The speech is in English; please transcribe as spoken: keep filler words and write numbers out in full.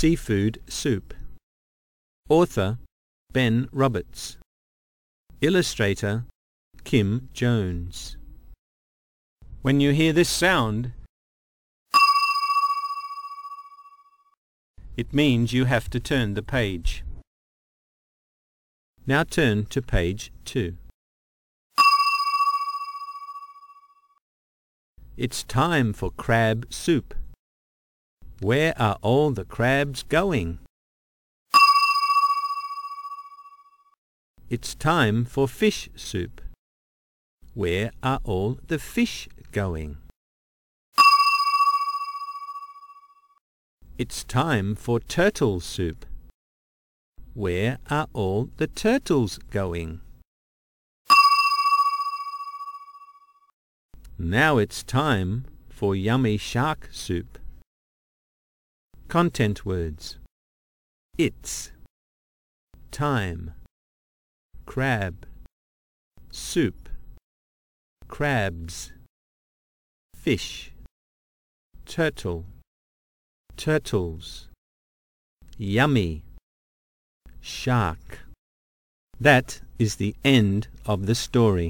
Seafood Soup. Author Ben Roberts. Illustrator Kim Jones. When you hear this sound, it means you have to turn the page. Now turn to page two. It's time for crab soup. Where are all the crabs going? It's time for fish soup. Where are all the fish going? It's time for turtle soup. Where are all the turtles going? Now it's time for yummy shark soup. Content words. It's, time, crab, soup, crabs, fish, turtle, turtles, yummy, shark. That is the end of the story.